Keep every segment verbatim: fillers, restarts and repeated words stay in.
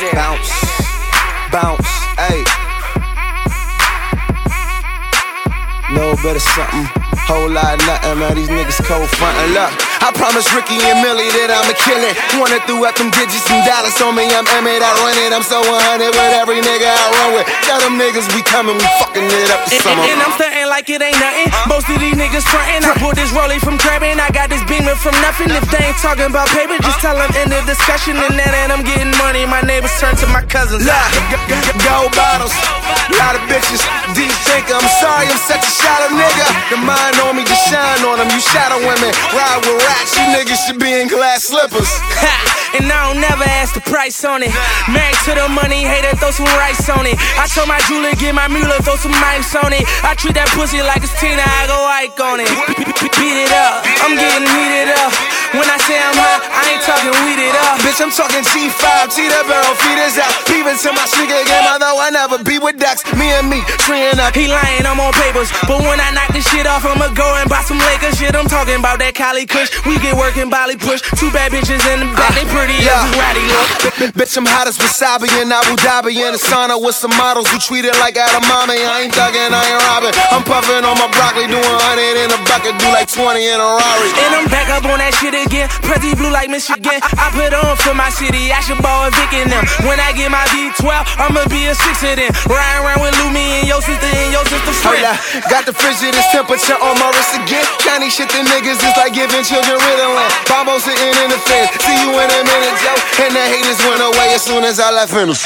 Yeah. Bounce, bounce, ayy. Little bit of something, whole lot of nothing, man. These niggas cold frontin'. Look, I promised Ricky and Millie that I'ma kill it. Wanna threw up them digits and dollars on me. I'm Emmett, I run it. I'm so one hundred with every nigga I run with. Tell them niggas we coming, we fucking it up this and, summer. And, and I'm stuntin' like it ain't nothing. Most of these niggas frontin'. I pulled this rollie from crabbing. I got this beamer from nothing. If they ain't talking about paper, just tell them end the discussion. And that and I'm getting money. My neighbors turn to my cousins. Look, gold bottles, lot of bitches. Deep thinker, I'm sorry, I'm such a shallow nigga. The mind on me, just shine on them. You shadow women, ride with rats. You niggas should be in glass slippers. And I don't never ask the price on it. Married to the money, hater, throw some rice on it. I told my jeweler, get my mule, throw some mice on it. I treat that pussy like it's Tina, I go Ike on it. Beat it up, I'm getting heated up. When I say I'm hot, I ain't talking weed it up. Bitch, I'm talking G five, T the barrel, feed us out. Peep into my sneaker game, although I never be with ducks. Me and me, treeing up. He lying, I'm on papers. But when I knock this shit off, I'ma go and buy some Lakers shit. I'm talking about that Cali Kush. We get working, Bolly push. Two bad bitches in the back, they pretty yeah. as ratty look. Bitch, I'm hot as wasabi in Abu Dhabi in the sauna with some models who treat it like Adamami. I ain't thuggin', I ain't robbing. I'm puffin' on my broccoli, doing one hundred in a bucket, do like twenty in a Rari. And I'm back up on that shit again. Pretty blue like Michigan. I put on for my city. I should ball with Vic and them. When I get my V twelve, I'ma be a six of them. Riding around with Lumi and your sister and your sister friend. Got the frigidest temperature on my wrist again. County shit to niggas is like giving children Ritalin. Bombos sitting in the fence. See you in a minute, Joe. And the haters went away as soon as I left Finish.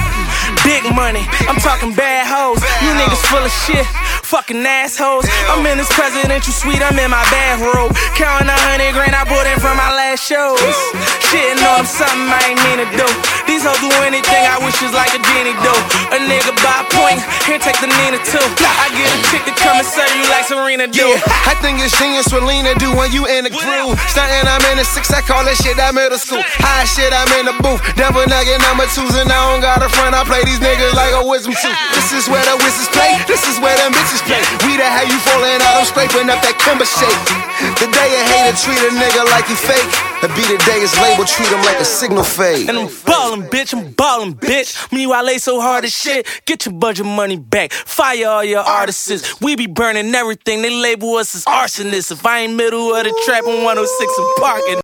Big money, I'm talking bad hoes. You niggas full of shit, fucking assholes. I'm in this presidential suite, I'm in my bathrobe. Counting a hundred grand I bought in from my last shows. Shit, know I'm something I ain't mean to do. These hoes do anything I wish was like a genie do. A nigga buy a point, here take the Nina too. I get a chick to come and serve you like Serena do. Yeah, I think it's genius what Lena do when you in the groove. Stuntin', I'm in the six, I call that shit that middle school. High shit, I'm in the booth. Devil nugget number twos and I don't got a front, I play these niggas like a wisdom tooth. This is where the wizards play, this is where them bitches play. We the how you fallin' out, I'm scraping up that Kimber shake. The day a hater treat a nigga like he fake. That be the day his label treat him like a signal fade. And I'm ballin', bitch, I'm ballin', bitch. Meanwhile, I lay so hard as shit. Get your bunch of money back. Fire all your artists. We be burning everything. They label us as arsonists. If I ain't middle of the trap, I'm one oh six and parking.